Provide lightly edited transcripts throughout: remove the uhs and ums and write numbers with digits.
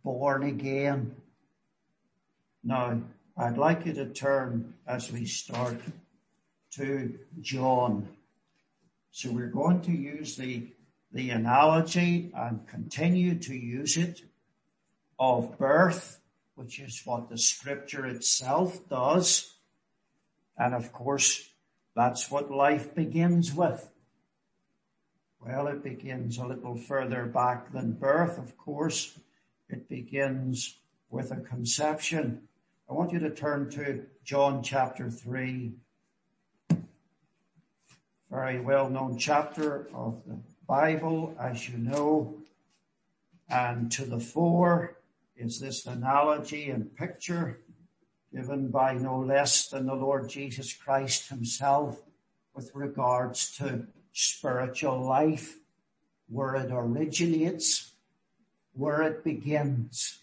born again. Now, I'd like you to turn, as we start, to John. So we're going to use the analogy and continue to use it of birth, which is what the scripture itself does. And of course, that's what life begins with. Well, it begins a little further back than birth, of course. It begins with a conception. I want you to turn to John chapter 3. Very well-known chapter of the Bible, as you know. And to the fore is this analogy and picture given by no less than the Lord Jesus Christ himself with regards to spiritual life, where it originates, where it begins.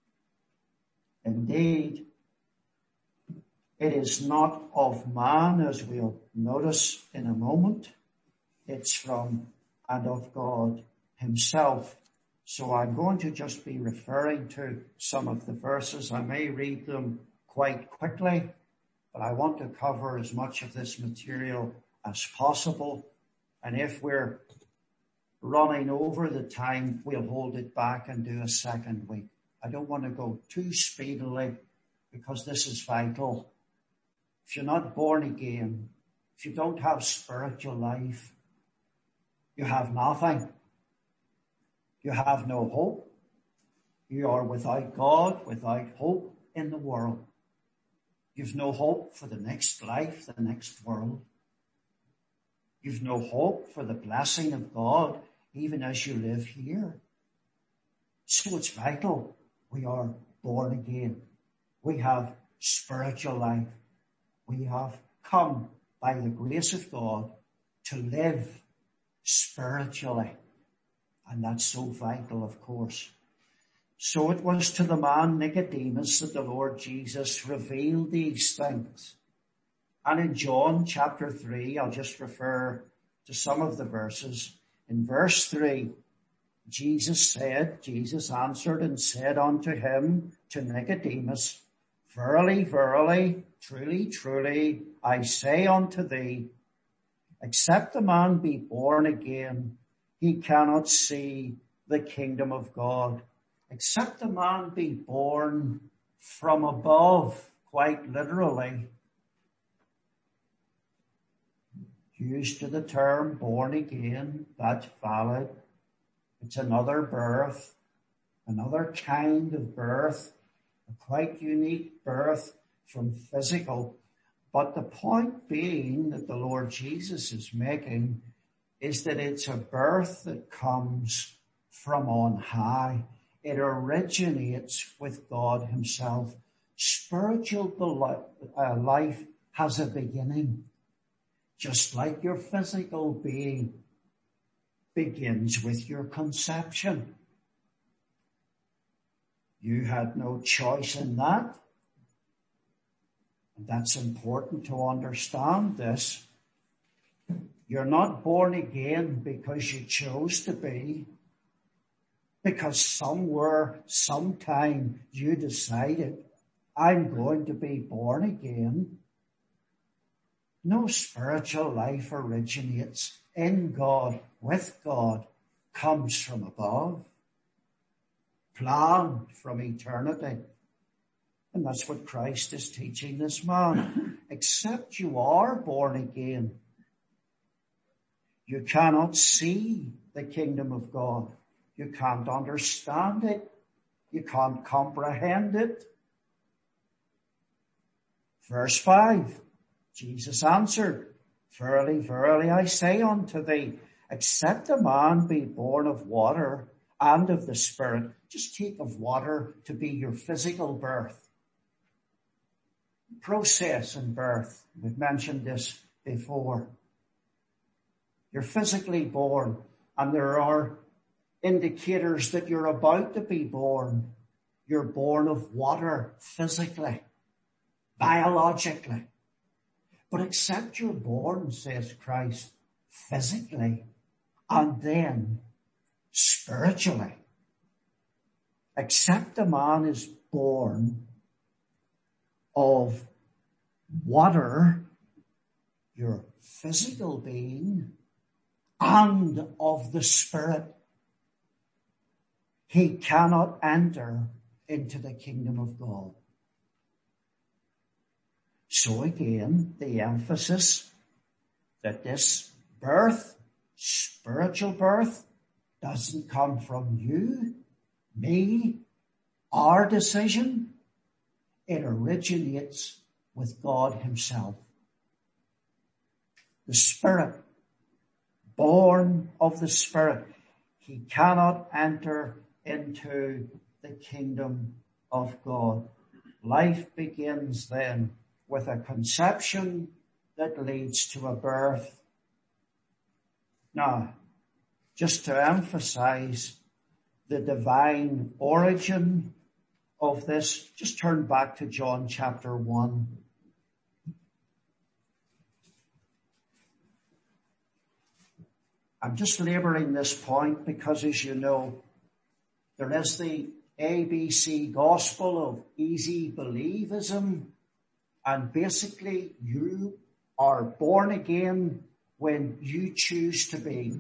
Indeed, it is not of man, as we'll notice in a moment. It's from and of God himself. So I'm going to just be referring to some of the verses. I may read them quite quickly, but I want to cover as much of this material as possible. And if we're running over the time, we'll hold it back and do a second week. I don't want to go too speedily because this is vital. If you're not born again, if you don't have spiritual life, you have nothing. You have no hope. You are without God, without hope in the world. You've no hope for the next life, the next world. You've no hope for the blessing of God, even as you live here. So it's vital we are born again. We have spiritual life. We have come by the grace of God to live spiritually. And that's so vital, of course. So it was to the man Nicodemus that the Lord Jesus revealed these things. And in John chapter 3, I'll just refer to some of the verses. In verse 3, Jesus answered and said unto him, to Nicodemus, Verily, verily, truly, truly, I say unto thee, except a man be born again, he cannot see the kingdom of God. Except a man be born from above, quite literally. Used to the term born again, that's valid. It's another birth, another kind of birth, a quite unique birth from physical. But the point being that the Lord Jesus is making is that it's a birth that comes from on high. It originates with God himself. Spiritual life has a beginning. Just like your physical being begins with your conception. You had no choice in that. And that's important to understand this. You're not born again because you chose to be, because somewhere, sometime you decided, I'm going to be born again. No, spiritual life originates in God, with God, comes from above, planned from eternity. And that's what Christ is teaching this man. Except you are born again, you cannot see the kingdom of God. You can't understand it. You can't comprehend it. Verse 5, Jesus answered, Verily, verily, I say unto thee, except a man be born of water and of the Spirit. Just take of water to be your physical birth. Process in birth. We've mentioned this before. You're physically born, and there are indicators that you're about to be born. You're born of water physically, biologically. But except you're born, says Christ, physically and then spiritually, Except a man is born of water, your physical being, and of the Spirit, he cannot enter into the kingdom of God. So again, the emphasis that this birth, spiritual birth, doesn't come from you, me, our decision. It originates with God himself. The Spirit, born of the Spirit, he cannot enter into the kingdom of God. Life begins then with a conception that leads to a birth. Now, just to emphasize the divine origin of this, just turn back to John chapter 1. I'm just laboring this point because, as you know, there is the ABC gospel of easy believism, and basically you are born again when you choose to be.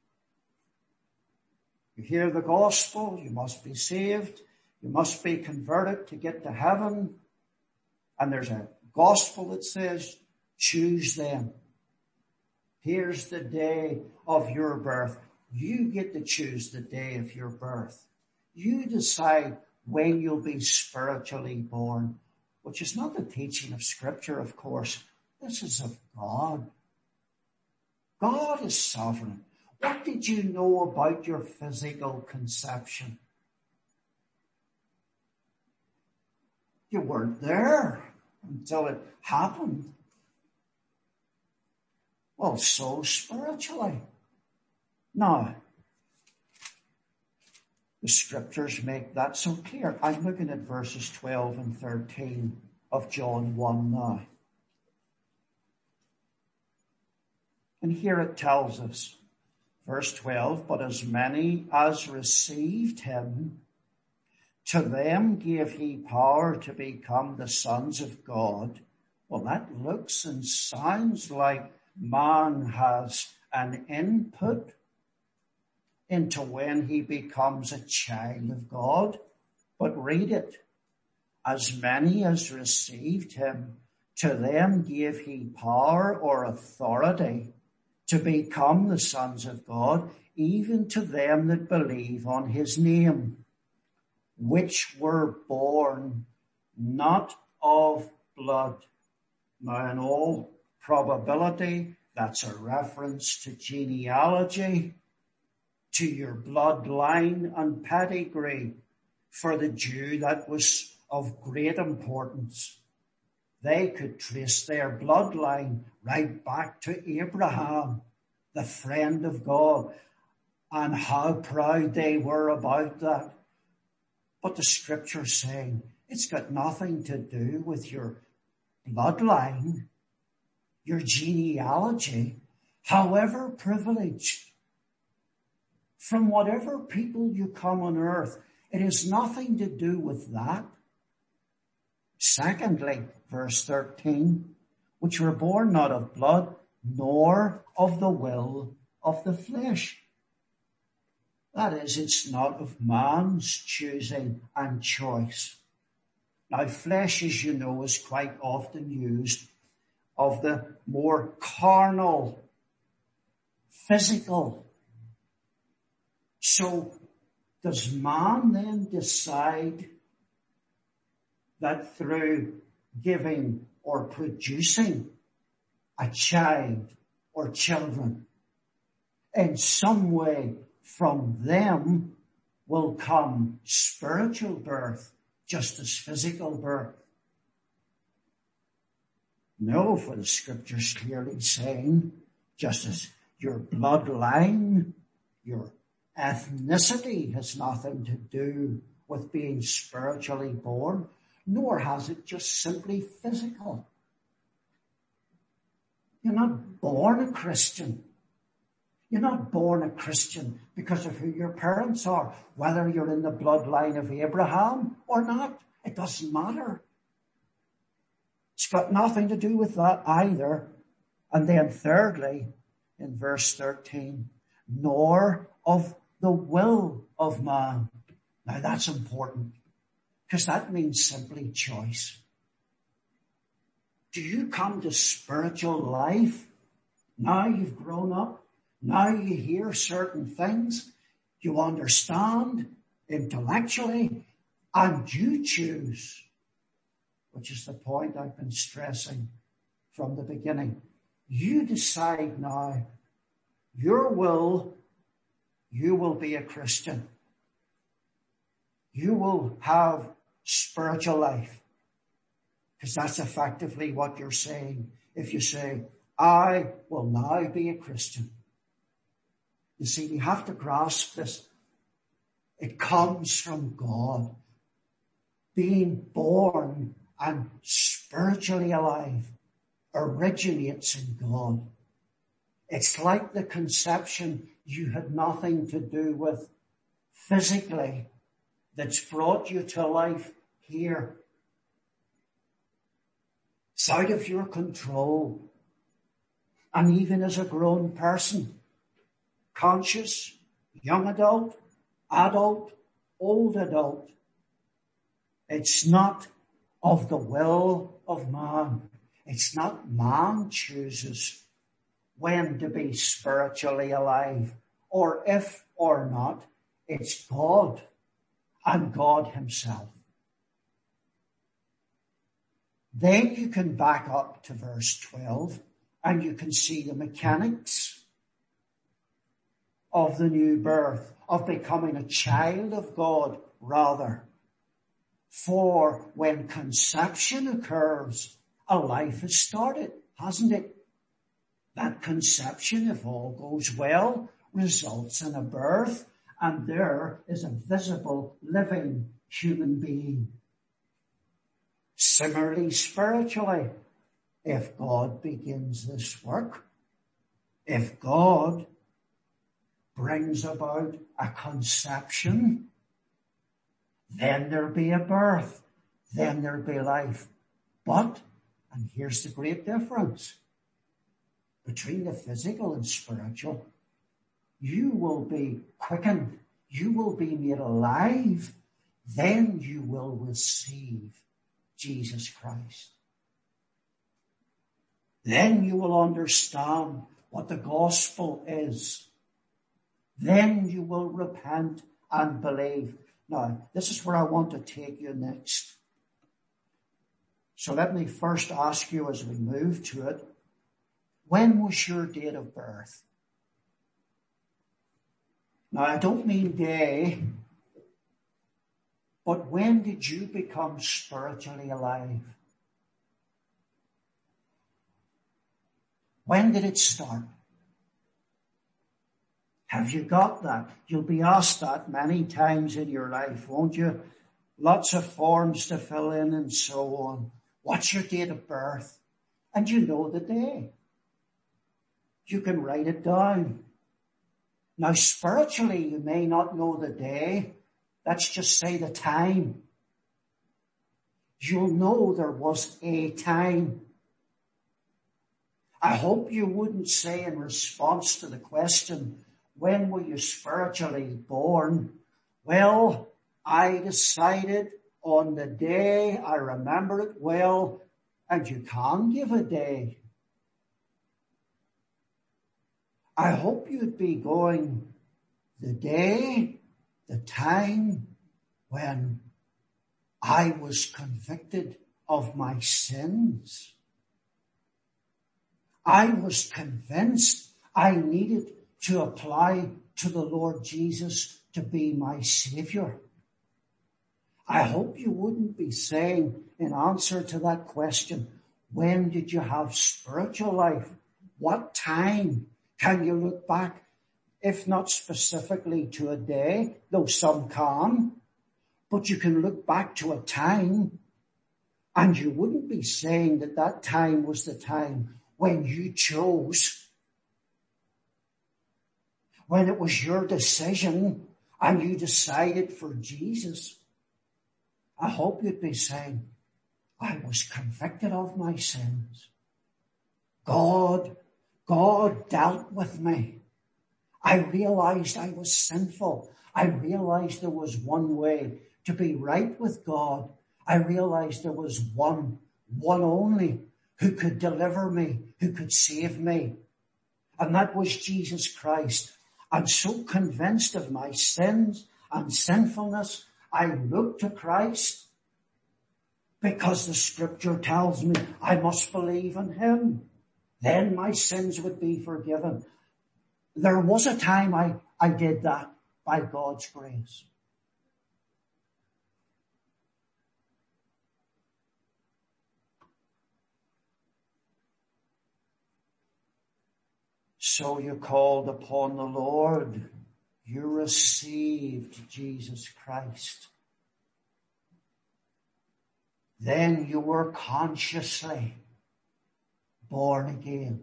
You hear the gospel, you must be saved, you must be converted to get to heaven, and there's a gospel that says, choose them. Here's the day of your birth. You get to choose the day of your birth. You decide when you'll be spiritually born, which is not the teaching of Scripture, of course. This is of God. God is sovereign. What did you know about your physical conception? You weren't there until it happened. Well, so spiritually. Now, the Scriptures make that so clear. I'm looking at verses 12 and 13 of John 1 now. And here it tells us, verse 12, but as many as received him, to them gave he power to become the sons of God. Well, that looks and sounds like man has an input into when he becomes a child of God. But read it. As many as received him, to them gave he power or authority to become the sons of God, even to them that believe on his name, which were born not of blood. Now, in all probability, that's a reference to genealogy, to your bloodline and pedigree. For the Jew, that was of great importance. They could trace their bloodline right back to Abraham, the friend of God, and how proud they were about that. But the Scripture's saying it's got nothing to do with your bloodline, your genealogy, however privileged, from whatever people you come on earth. It has nothing to do with that. Secondly, verse 13, which were born not of blood, nor of the will of the flesh. That is, it's not of man's choosing and choice. Now, flesh, as you know, is quite often used of the more carnal, physical. So, does man then decide that through giving or producing a child or children, in some way from them will come spiritual birth, just as physical birth? No, for the Scripture's clearly saying, just as your bloodline, your ethnicity has nothing to do with being spiritually born, nor has it just simply physical. You're not born a Christian. You're not born a Christian because of who your parents are, whether you're in the bloodline of Abraham or not. It doesn't matter. It's got nothing to do with that either. And then thirdly, in verse 13, nor of the will of man. Now that's important, because that means simply choice. Do you come to spiritual life? Now you've grown up. Now you hear certain things. You understand intellectually, and you choose, which is the point I've been stressing from the beginning. You decide now, you will be a Christian. You will have spiritual life. Because that's effectively what you're saying. If you say, I will now be a Christian. You see, we have to grasp this. It comes from God. Being born and spiritually alive originates in God. It's like the conception you had nothing to do with physically that's brought you to life here. It's out of your control. And even as a grown person, conscious, young adult, old adult, it's not of the will of man. It's not man chooses when to be spiritually alive, or if or not. It's God and God himself. Then you can back up to verse 12 and you can see the mechanics of the new birth, of becoming a child of God rather. For when conception occurs, a life has started, hasn't it? That conception, if all goes well, results in a birth, and there is a visible, living human being. Similarly, spiritually, if God begins this work, if God brings about a conception, then there'll be a birth, then there'll be life. But, and here's the great difference between the physical and spiritual, you will be quickened, you will be made alive, then you will receive Jesus Christ. Then you will understand what the gospel is. Then you will repent and believe. Now, this is where I want to take you next. So let me first ask you as we move to it, when was your date of birth? Now, I don't mean day, but when did you become spiritually alive? When did it start? Have you got that? You'll be asked that many times in your life, won't you? Lots of forms to fill in and so on. What's your date of birth? And you know the day. You can write it down. Now, spiritually, you may not know the day. Let's just say the time. You'll know there was a time. I hope you wouldn't say in response to the question, when were you spiritually born? Well, I decided on the day, I remember it well, and you can give a day. I hope you'd be going the day, the time when I was convicted of my sins. I was convinced I needed to apply to the Lord Jesus to be my Savior. I hope you wouldn't be saying in answer to that question, when did you have spiritual life? What time? Can you look back, if not specifically to a day, though some can, but you can look back to a time, and you wouldn't be saying that that time was the time when you chose when it was your decision and you decided for Jesus, I hope you'd be saying, I was convicted of my sins. God dealt with me. I realized I was sinful. I realized there was one way to be right with God. I realized there was one only who could deliver me, who could save me. And that was Jesus Christ. I'm so convinced of my sins and sinfulness, I look to Christ because the scripture tells me I must believe in him. Then my sins would be forgiven. There was a time I did that by God's grace. So you called upon the Lord. You received Jesus Christ. Then you were consciously born again.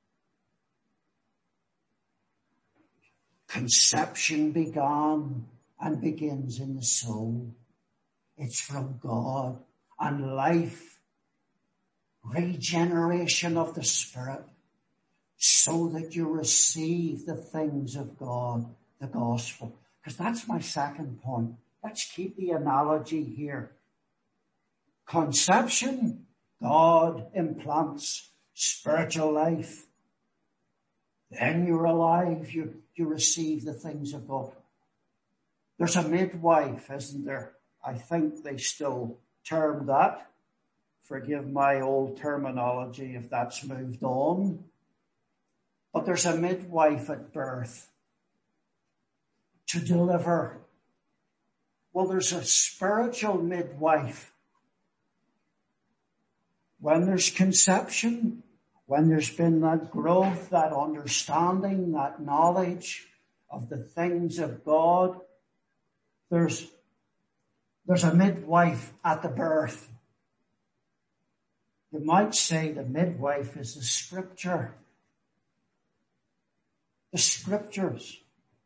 Conception began and begins in the soul. It's from God. And life, regeneration of the Spirit, so that you receive the things of God, the gospel. Because that's my second point. Let's keep the analogy here. Conception, God implants spiritual life. Then you're alive, you receive the things of God. There's a midwife, isn't there? I think they still term that. Forgive my old terminology if that's moved on. But there's a midwife at birth to deliver. Well, there's a spiritual midwife. When there's conception, when there's been that growth, that understanding, that knowledge of the things of God, there's a midwife at the birth. You might say the midwife is the scripture. The scriptures.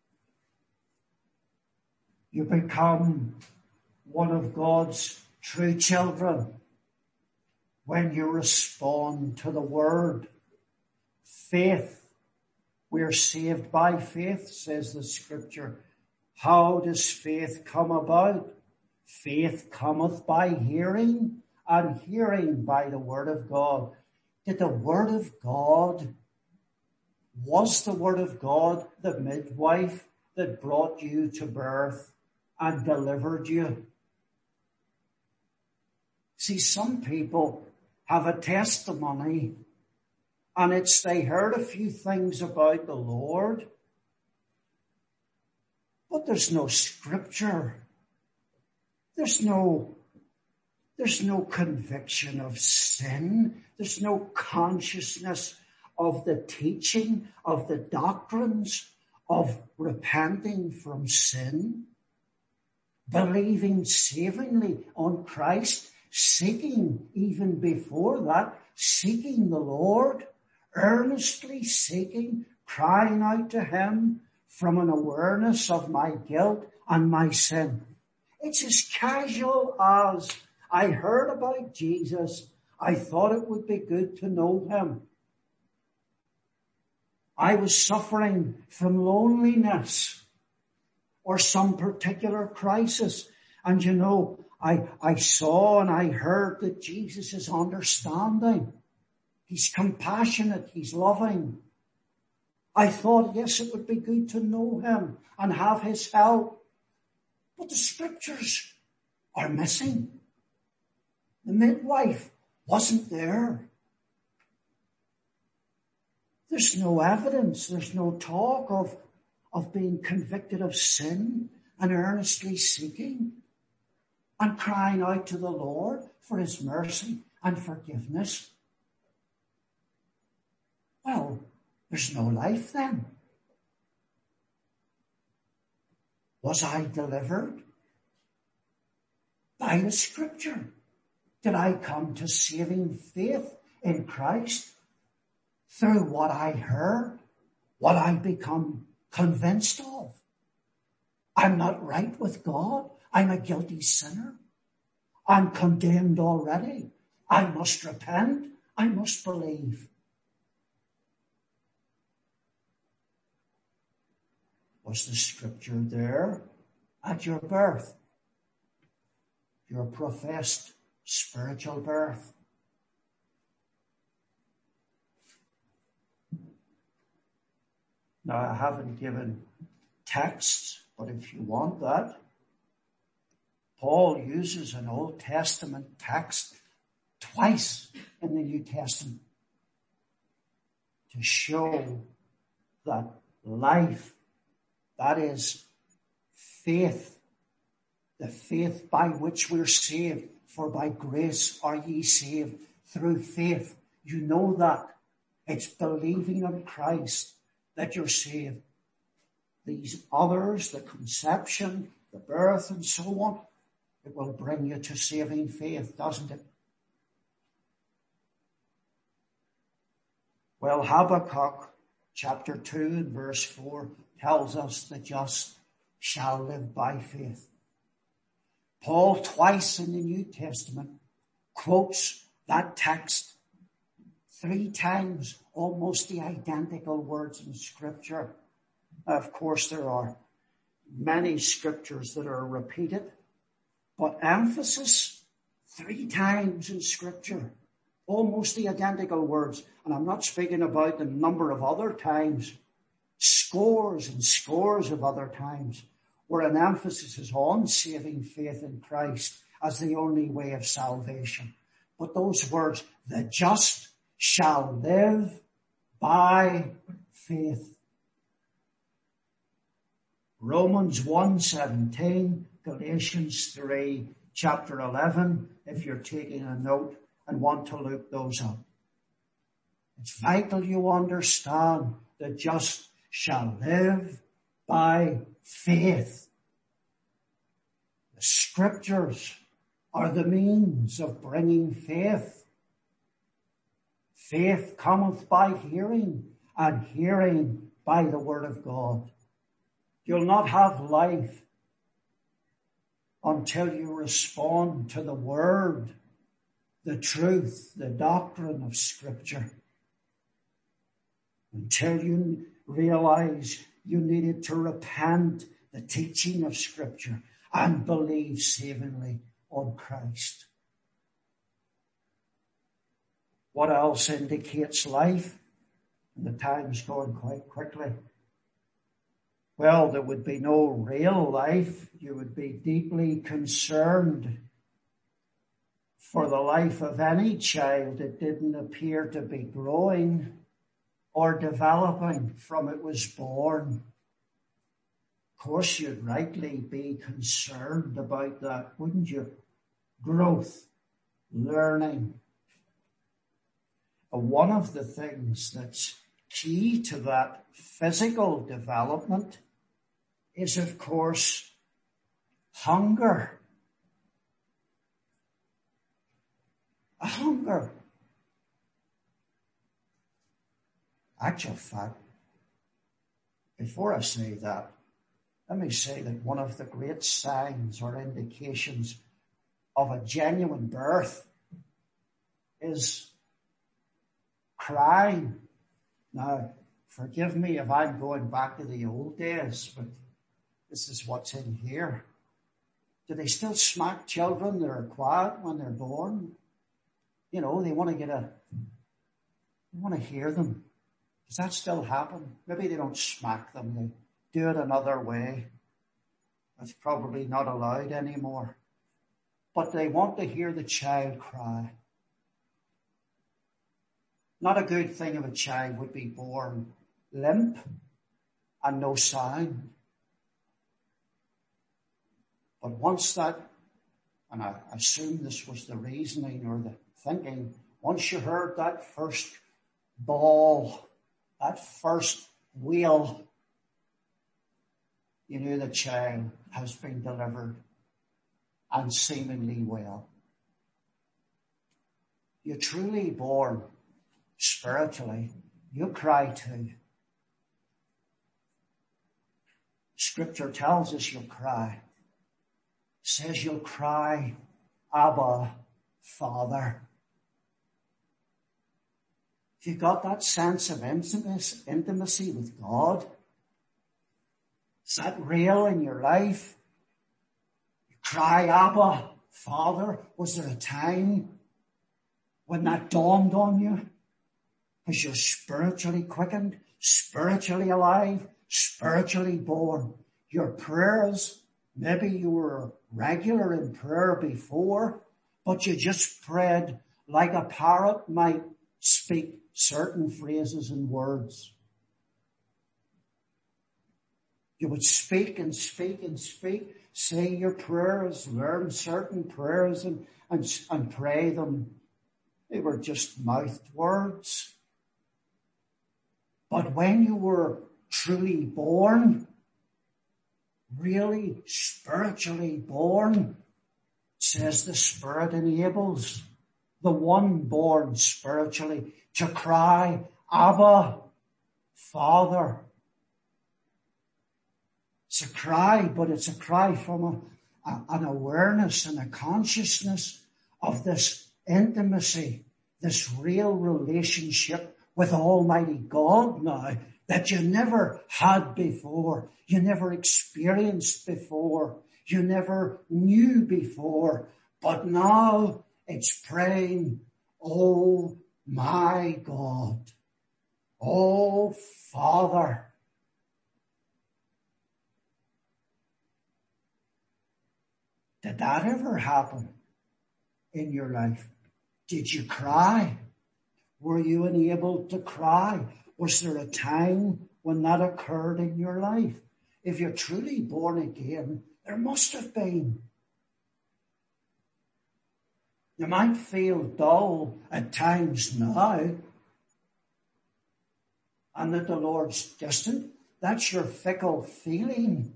You become one of God's true children when you respond to the word. Faith. We're saved by faith, says the scripture. How does faith come about? Faith cometh by hearing, and hearing by the word of God. Did the word of God, was the word of God the midwife that brought you to birth and delivered you? See, some people have a testimony, and it's they heard a few things about the Lord, but there's no scripture. There's no conviction of sin. There's no consciousness of the teaching, of the doctrines of repenting from sin, believing savingly on Christ, seeking even before that, seeking the Lord, earnestly seeking, crying out to him from an awareness of my guilt and my sin. It's as casual as I heard about Jesus. I thought it would be good to know him. I was suffering from loneliness or some particular crisis. And you know, I saw and I heard that Jesus is understanding. He's compassionate. He's loving. I thought, yes, it would be good to know him and have his help. But the scriptures are missing. The midwife wasn't there. There's no evidence. There's no talk of being convicted of sin and earnestly seeking and crying out to the Lord for his mercy and forgiveness. Well, there's no life then. Was I delivered by the scripture? Did I come to saving faith in Christ through what I heard, what I become convinced of. I'm not right with God. I'm a guilty sinner. I'm condemned already. I must repent. I must believe. Was the scripture there at your birth? Your professed spiritual birth? Now, I haven't given texts, but if you want that, Paul uses an Old Testament text twice in the New Testament to show that life, that is faith, the faith by which we're saved, for by grace are ye saved through faith. You know that. It's believing on Christ that you're saved. These others, the conception, the birth, and so on, it will bring you to saving faith, doesn't it? Well, Habakkuk chapter 2 and verse 4 tells us the just shall live by faith. Paul twice in the New Testament quotes that text 3 times, almost the identical words in Scripture. Of course, there are many scriptures that are repeated, but emphasis 3 times in Scripture, almost the identical words. And I'm not speaking about the number of other times, scores and scores of other times, where an emphasis is on saving faith in Christ as the only way of salvation. But those words, the just shall live by faith. Romans 1:17, Galatians 3, chapter 11, if you're taking a note and want to look those up. It's vital you understand the just shall live by faith. The scriptures are the means of bringing faith. Faith cometh by hearing, and hearing by the word of God. You'll not have life until you respond to the word, the truth, the doctrine of Scripture. Until you realize you needed to repent the teaching of Scripture and believe savingly on Christ. What else indicates life? And the time's going quite quickly. Well, there would be no real life. You would be deeply concerned for the life of any child that didn't appear to be growing or developing from it was born. Of course, you'd rightly be concerned about that, wouldn't you? Growth, learning. One of the things that's key to that physical development is, of course, hunger. A hunger. Actual fact, before I say that, let me say that one of the great signs or indications of a genuine birth is crying. Now, forgive me if I'm going back to the old days, but this is what's in here. Do they still smack children that are quiet when they're born? You know, they want to hear them. Does that still happen? Maybe they don't smack them. They do it another way. It's probably not allowed anymore. But they want to hear the child cry. Not a good thing if a child would be born limp and no sound. But once that, and I assume this was the reasoning or the thinking, once you heard that first bawl, that first wail, you knew the child has been delivered and seemingly well. You're truly born spiritually, you cry too. Scripture tells us you'll cry. It says you'll cry, Abba, Father. If you've got that sense of intimacy with God, is that real in your life? You cry, Abba, Father. Was there a time when that dawned on you? Because you're spiritually quickened, spiritually alive, spiritually born. Your prayers, maybe you were regular in prayer before, but you just prayed like a parrot might speak certain phrases and words. You would speak and speak and speak, say your prayers, learn certain prayers and pray them. They were just mouthed words. But when you were truly born, really spiritually born, it says the Spirit enables the one born spiritually to cry, Abba, Father. It's a cry, but it's a cry from an awareness and a consciousness of this intimacy, this real relationship with Almighty God now that you never had before, you never experienced before, you never knew before, but now it's praying, oh my God, oh Father. Did that ever happen in your life? Did you cry? Were you enabled to cry? Was there a time when that occurred in your life? If you're truly born again, there must have been. You might feel dull at times now, and that the Lord's distant. That's your fickle feeling.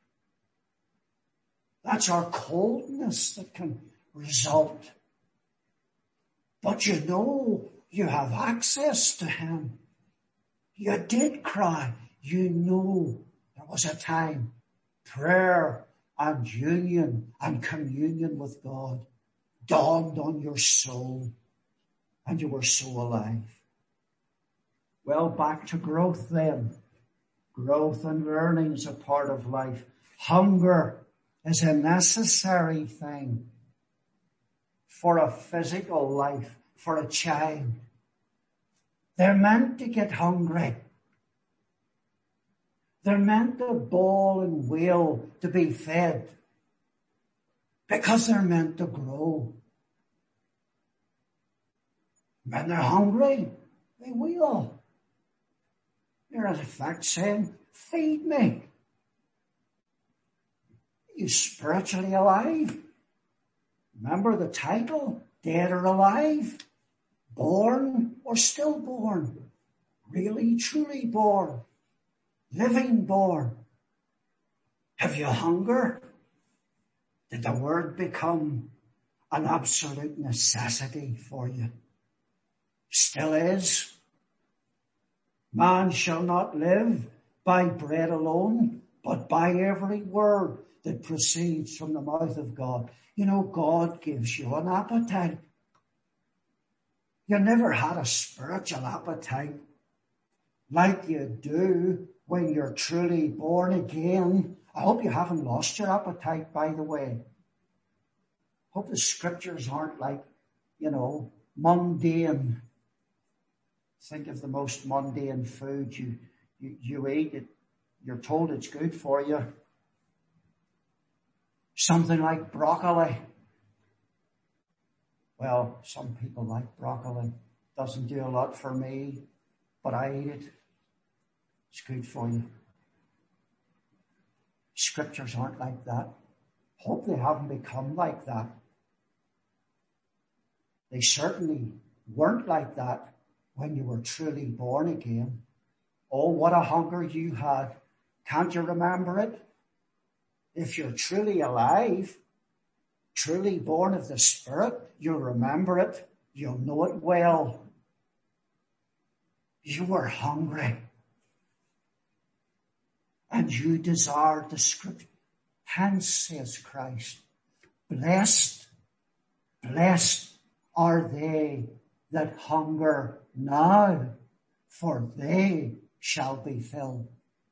That's our coldness that can result. But you know you have access to Him. You did cry. You know there was a time. Prayer and union and communion with God dawned on your soul and you were so alive. Well, back to growth then. Growth and learning is a part of life. Hunger is a necessary thing for a physical life, for a child. They're meant to get hungry. They're meant to bawl and wail to be fed because they're meant to grow. When they're hungry, they will. They're in fact saying, feed me. Are you spiritually alive? Remember the title, Dead or Alive? Born or stillborn? Really, truly born? Living born? Have you hunger? Did the word become an absolute necessity for you? Still is. Man shall not live by bread alone, but by every word that proceeds from the mouth of God. You know, God gives you an appetite. You never had a spiritual appetite like you do when you're truly born again. I hope you haven't lost your appetite, by the way. I hope the scriptures aren't like, mundane. Think of the most mundane food you eat. You're told it's good for you. Something like broccoli. Well, some people like broccoli. Doesn't do a lot for me, but I eat it. It's good for you. Scriptures aren't like that. Hope they haven't become like that. They certainly weren't like that when you were truly born again. Oh, what a hunger you had. Can't you remember it? If you're truly alive, truly born of the Spirit, you'll remember it. You'll know it well. You were hungry. and you desire the scripture. Hence, says Christ, blessed are they that hunger now, for they shall be filled.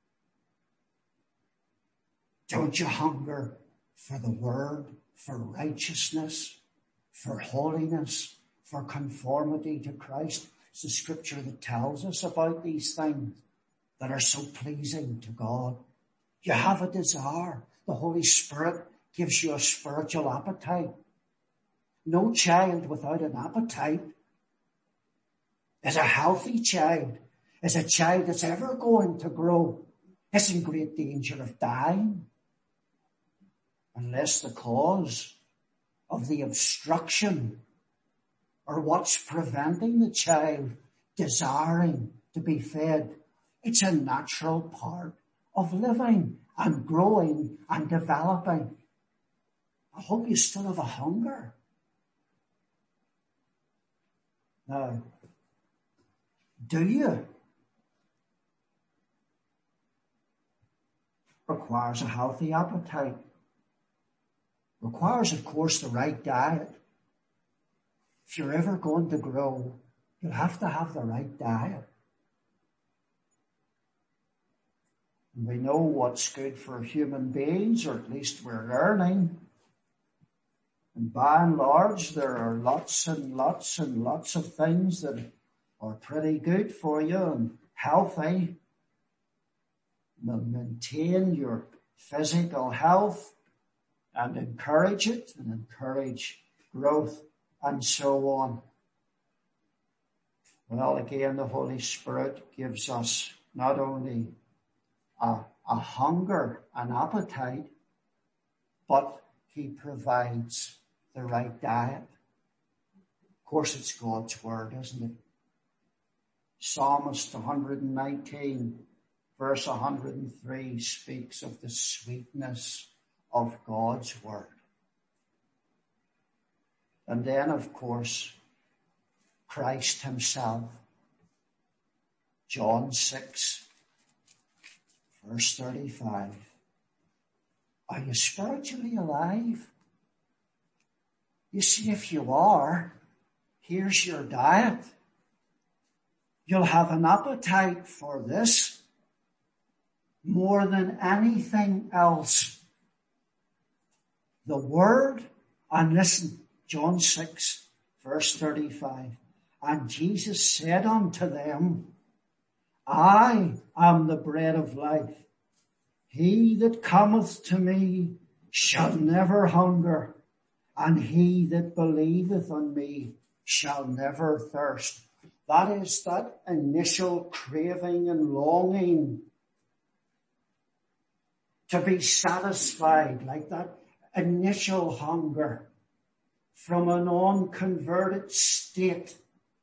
Don't you hunger for the word, for righteousness, for holiness, for conformity to Christ? It's the scripture that tells us about these things that are so pleasing to God. You have a desire. The Holy Spirit gives you a spiritual appetite. No child without an appetite is a healthy child, is a child that's ever going to grow. It's in great danger of dying unless the cause of the obstruction or what's preventing the child desiring to be fed. It's a natural part of living and growing and developing. I hope you still have a hunger. Now, do you? Requires a healthy appetite. Requires, of course, the right diet. If you're ever going to grow, you'll have to have the right diet. And we know what's good for human beings, or at least we're learning. And by and large, there are lots and lots and lots of things that are pretty good for you and healthy. Will maintain your physical health and encourage it and encourage growth and so on. Well, again, the Holy Spirit gives us not only a hunger, an appetite, but he provides the right diet. Of course, it's God's word, isn't it? Psalmist 119, verse 103 speaks of the sweetness of God's word. And then, of course, Christ himself. John 6, verse 35. Are you spiritually alive? You see, if you are, here's your diet. You'll have an appetite for this more than anything else. The word, and listen, John 6, verse 35. And Jesus said unto them, I am the bread of life. He that cometh to me shall never hunger, and he that believeth on me shall never thirst. That is that initial craving and longing to be satisfied, like that initial hunger from an unconverted state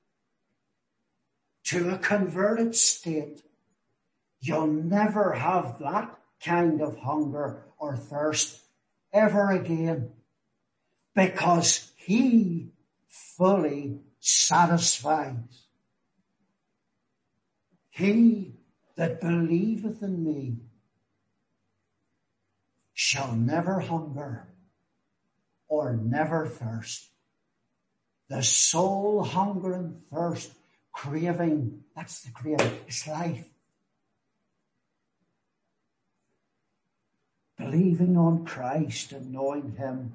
to a converted state. You'll never have that kind of hunger or thirst ever again, because he fully satisfies. He that believeth in me shall never hunger or never thirst. The soul hunger and thirst, craving, that's the craving, it's life. Believing on Christ and knowing him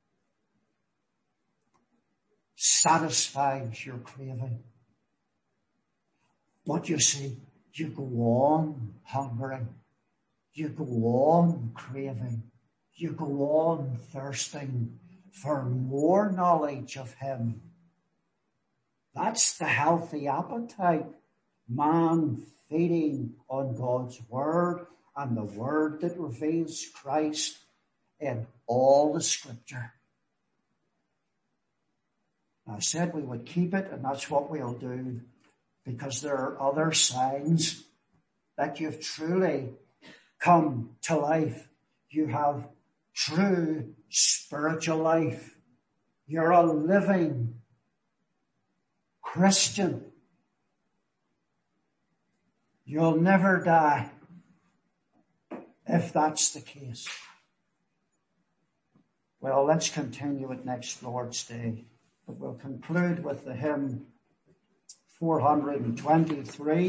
satisfies your craving. But you see, you go on hungering, you go on craving, you go on thirsting for more knowledge of him. That's the healthy appetite. Man feeding on God's word and the word that reveals Christ in all the scripture. I said we would keep it, and that's what we'll do, because there are other signs that you've truly come to life. You have true spiritual life. You're a living Christian. You'll never die. if that's the case, well, let's continue it next Lord's Day. But we'll conclude with the hymn 423.